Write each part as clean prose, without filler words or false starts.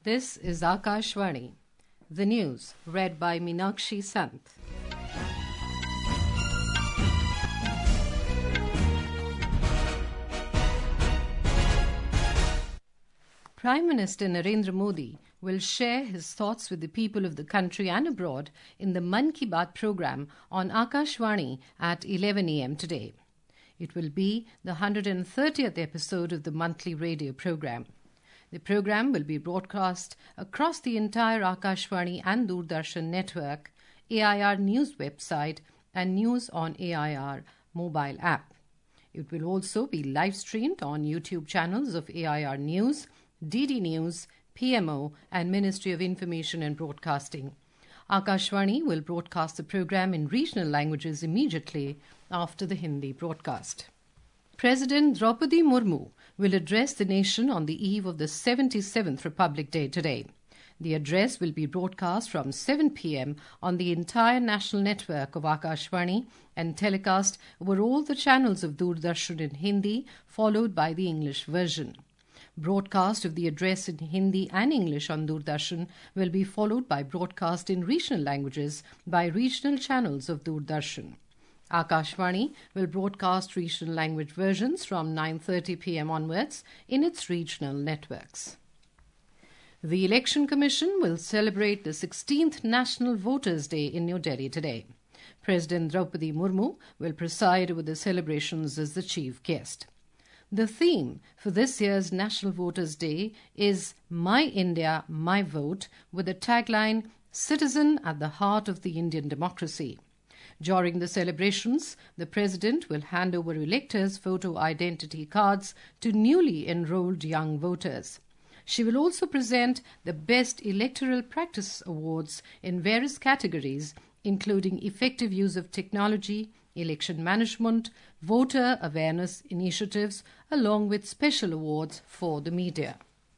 This is Akashvani. The news read by Meenakshi Sant. Prime Minister Narendra Modi will share his thoughts with the people of the country and abroad in the Mann Ki Baat program on Akashvani at 11 a.m. today. It will be the 130th episode of the monthly radio program. The program will be broadcast across the entire Akashvani and Doordarshan network, AIR News website, and News on AIR mobile app. It will also be live streamed on YouTube channels of AIR News, DD News, PMO, and Ministry of Information and Broadcasting. Akashvani will broadcast the program in regional languages immediately after the Hindi broadcast. President Draupadi Murmu will address the nation on the eve of the 77th Republic Day today. The address will be broadcast from 7 p.m. on the entire national network of Akashvani and telecast over all the channels of Doordarshan in Hindi, followed by the English version. Broadcast of the address in Hindi and English on Doordarshan will be followed by broadcast in regional languages by regional channels of Doordarshan. Akashvani will broadcast regional language versions from 9:30 p.m. onwards in its regional networks. The Election Commission will celebrate the 16th National Voters' Day in New Delhi today. President Draupadi Murmu will preside over the celebrations as the chief guest. The theme for this year's National Voters' Day is My India, My Vote, with the tagline, Citizen at the Heart of the Indian Democracy. During the celebrations, the President will hand over electors' photo identity cards to newly enrolled young voters. She will also present the Best Electoral Practice Awards in various categories, including effective use of technology, election management, voter awareness initiatives, along with special awards for the media.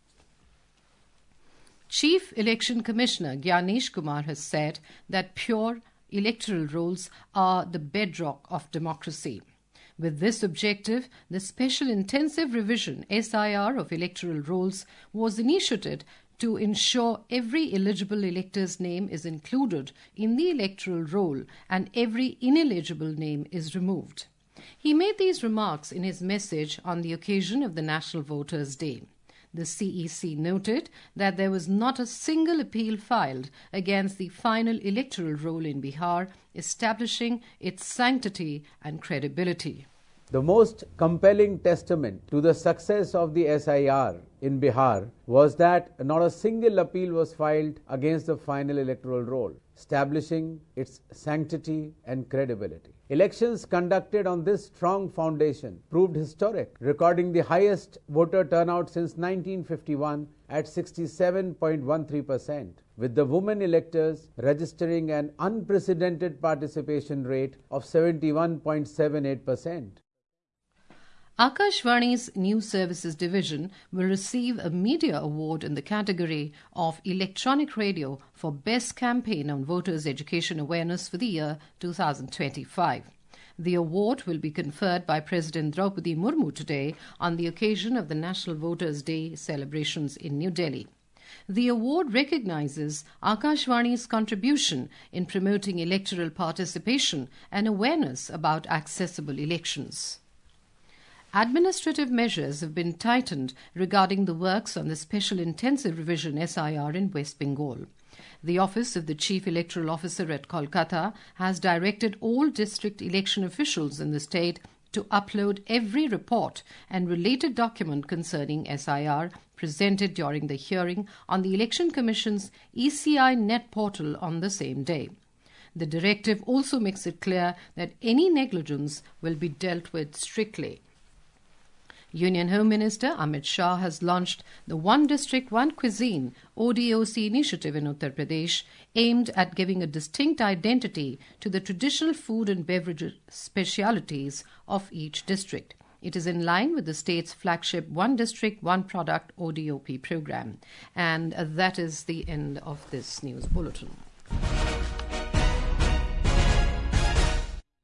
Chief Election Commissioner Gyanesh Kumar has said that pure electoral rolls are the bedrock of democracy. With this objective, the Special Intensive Revision SIR of electoral rolls was initiated to ensure every eligible elector's name is included in the electoral roll and every ineligible name is removed. He made these remarks in his message on the occasion of the National Voters' Day. The CEC noted that there was not a single appeal filed against the final electoral roll in Bihar, establishing its sanctity and credibility. The most compelling testament to the success of the SIR in Bihar was that not a single appeal was filed against the final electoral roll, establishing its sanctity and credibility. Elections conducted on this strong foundation proved historic, recording the highest voter turnout since 1951 at 67.13%, with the women electors registering an unprecedented participation rate of 71.78%. Akashvani's News Services Division will receive a media award in the category of Electronic Radio for Best Campaign on Voters' Education Awareness for the year 2025. The award will be conferred by President Draupadi Murmu today on the occasion of the National Voters' Day celebrations in New Delhi. The award recognizes Akashvani's contribution in promoting electoral participation and awareness about accessible elections. Administrative measures have been tightened regarding the works on the Special Intensive Revision SIR in West Bengal. The Office of the Chief Electoral Officer at Kolkata has directed all district election officials in the state to upload every report and related document concerning SIR presented during the hearing on the Election Commission's ECI Net portal on the same day. The directive also makes it clear that any negligence will be dealt with strictly. Union Home Minister Amit Shah has launched the One District, One Cuisine ODOC initiative in Uttar Pradesh, aimed at giving a distinct identity to the traditional food and beverage specialities of each district. It is in line with the state's flagship One District, One Product ODOP program. And that is the end of this news bulletin.